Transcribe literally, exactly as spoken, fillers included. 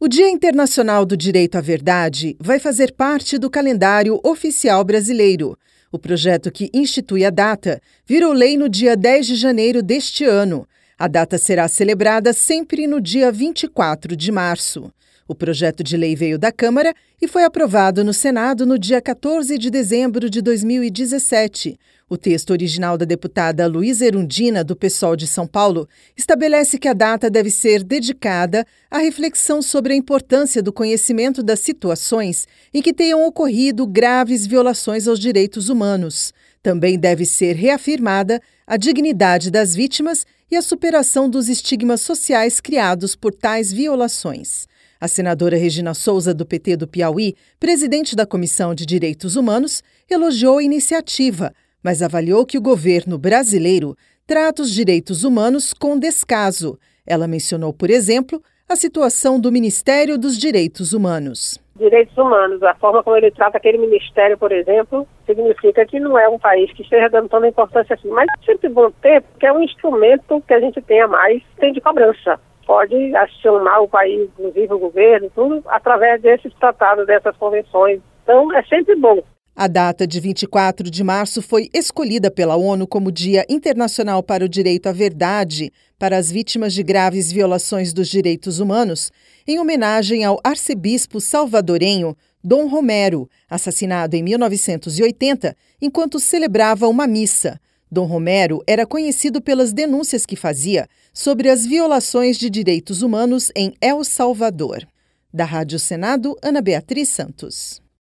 O Dia Internacional do Direito à Verdade vai fazer parte do calendário oficial brasileiro. O projeto que institui a data virou lei no dia dez de janeiro deste ano. A data será celebrada sempre no dia vinte e quatro de março. O projeto de lei veio da Câmara e foi aprovado no Senado no dia quatorze de dezembro de dois mil e dezessete. O texto original da deputada Luísa Erundina, do PSOL de São Paulo, estabelece que a data deve ser dedicada à reflexão sobre a importância do conhecimento das situações em que tenham ocorrido graves violações aos direitos humanos. Também deve ser reafirmada a dignidade das vítimas e a superação dos estigmas sociais criados por tais violações. A senadora Regina Souza, do P T do Piauí, presidente da Comissão de Direitos Humanos, elogiou a iniciativa, mas avaliou que o governo brasileiro trata os direitos humanos com descaso. Ela mencionou, por exemplo, a situação do Ministério dos Direitos Humanos. Direitos humanos, a forma como ele trata aquele ministério, por exemplo, significa que não é um país que esteja dando tanta importância assim. Mas é sempre bom ter, porque é um instrumento que a gente tem a mais, tem de cobrança. Pode acionar o país, inclusive o governo, tudo, através desses tratados, dessas convenções. Então, é sempre bom. A data de vinte e quatro de março foi escolhida pela ONU como Dia Internacional para o Direito à Verdade para as vítimas de graves violações dos direitos humanos, em homenagem ao arcebispo salvadorenho Dom Romero, assassinado em mil novecentos e oitenta, enquanto celebrava uma missa. Dom Romero era conhecido pelas denúncias que fazia sobre as violações de direitos humanos em El Salvador. Da Rádio Senado, Ana Beatriz Santos.